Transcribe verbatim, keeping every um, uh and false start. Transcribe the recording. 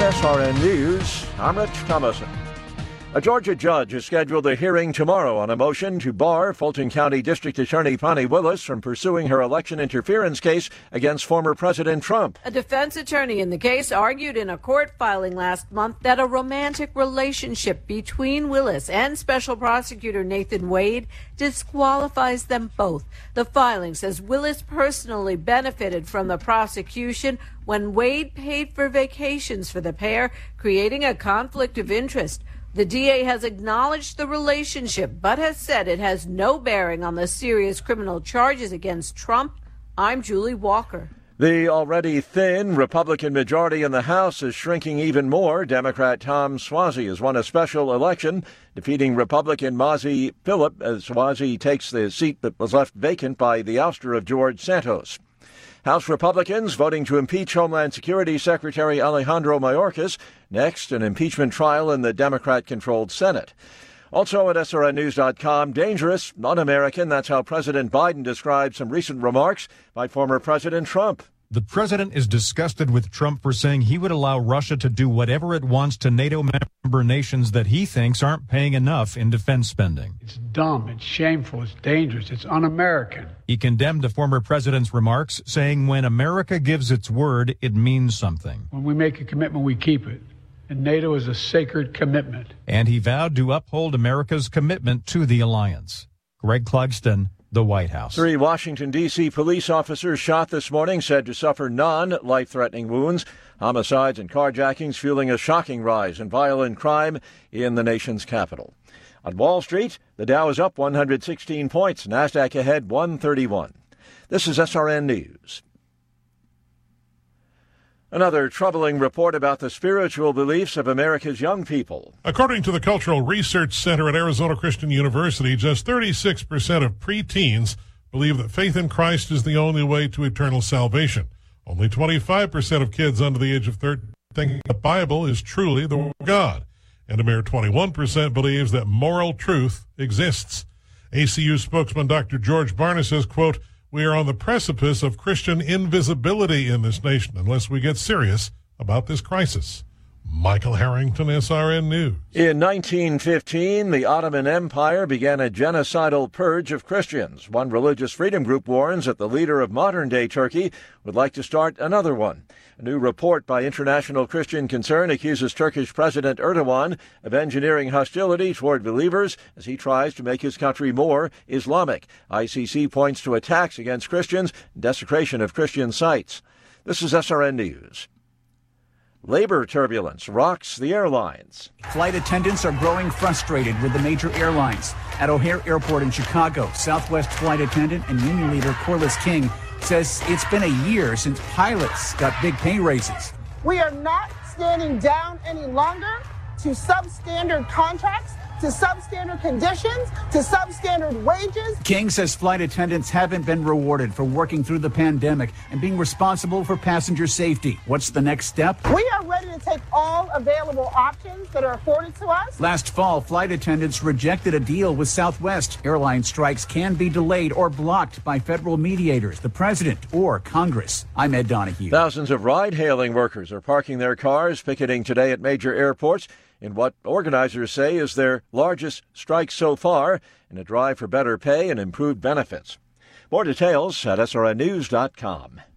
S R N News, I'm Rich Thomason. A Georgia judge has scheduled a hearing tomorrow on a motion to bar Fulton County District Attorney Fani Willis from pursuing her election interference case against former President Trump. A defense attorney in the case argued in a court filing last month that a romantic relationship between Willis and Special Prosecutor Nathan Wade disqualifies them both. The filing says Willis personally benefited from the prosecution when Wade paid for vacations for the pair, creating a conflict of interest. The D A has acknowledged the relationship, but has said it has no bearing on the serious criminal charges against Trump. I'm Julie Walker. The already thin Republican majority in the House is shrinking even more. Democrat Tom Suozzi has won a special election, defeating Republican Mazi Philip as Suozzi takes the seat that was left vacant by the ouster of George Santos. House Republicans voting to impeach Homeland Security Secretary Alejandro Mayorkas. Next, an impeachment trial in the Democrat-controlled Senate. Also at S R N news dot com, dangerous, un-American. That's how President Biden described some recent remarks by former President Trump. The president is disgusted with Trump for saying he would allow Russia to do whatever it wants to NATO member nations that he thinks aren't paying enough in defense spending. It's dumb, it's shameful, it's dangerous, it's un-American. He condemned the former president's remarks, saying when America gives its word, it means something. When we make a commitment, we keep it. And NATO is a sacred commitment. And he vowed to uphold America's commitment to the alliance. Greg Clugston, the White House. Three Washington, D C police officers shot this morning, said to suffer non-life-threatening wounds. Homicides and carjackings fueling a shocking rise in violent crime in the nation's capital. On Wall Street, the Dow is up one hundred sixteen points, NASDAQ ahead one thirty-one. This is S R N News. Another troubling report about the spiritual beliefs of America's young people. According to the Cultural Research Center at Arizona Christian University, just thirty-six percent of preteens believe that faith in Christ is the only way to eternal salvation. Only twenty-five percent of kids under the age of thirteen think the Bible is truly the Word of God. And a mere twenty-one percent believes that moral truth exists. A C U spokesman Doctor George Barna says, quote, "We are on the precipice of Christian invisibility in this nation unless we get serious about this crisis." Michael Harrington, S R N News. In nineteen fifteen, the Ottoman Empire began a genocidal purge of Christians. One religious freedom group warns that the leader of modern-day Turkey would like to start another one. A new report by International Christian Concern accuses Turkish President Erdogan of engineering hostility toward believers as he tries to make his country more Islamic. I C C points to attacks against Christians and desecration of Christian sites. This is S R N News. Labor turbulence rocks the airlines. Flight attendants are growing frustrated with the major airlines. At O'Hare Airport in Chicago, Southwest flight attendant and union leader Corliss King says it's been a year since pilots got big pay raises. We are not standing down any longer to substandard contracts, to substandard conditions, to substandard wages. King says flight attendants haven't been rewarded for working through the pandemic and being responsible for passenger safety. What's the next step? We are ready to take all available options that are afforded to us. Last fall, flight attendants rejected a deal with Southwest. Airline strikes can be delayed or blocked by federal mediators, the president, or Congress. I'm Ed Donahue. Thousands of ride-hailing workers are parking their cars, picketing today at major airports in what organizers say is their largest strike so far in a drive for better pay and improved benefits. More details at S R N news dot com.